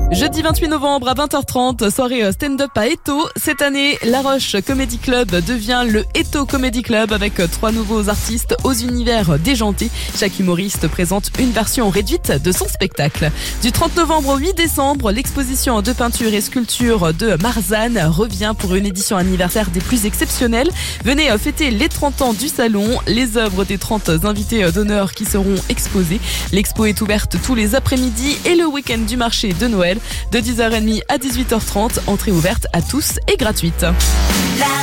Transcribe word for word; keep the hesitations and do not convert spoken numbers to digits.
Jeudi vingt-huit novembre à vingt heures trente, soirée stand-up à Eto. Cette année, La Roche Comedy Club devient le Eto Comedy Club avec trois nouveaux artistes aux univers déjantés. Chaque humoriste présente une version réduite de son spectacle. Du trente novembre au huit décembre, l'exposition de peinture et sculpture de Marzanne revient pour une édition anniversaire des plus exceptionnelles. Venez fêter les trente ans du salon, les œuvres des trente invités d'honneur qui seront exposées. L'expo est ouverte tous les après-midi et le week-end du marché de Noël de dix heures trente à dix-huit heures trente. Entrée ouverte à tous et gratuite. La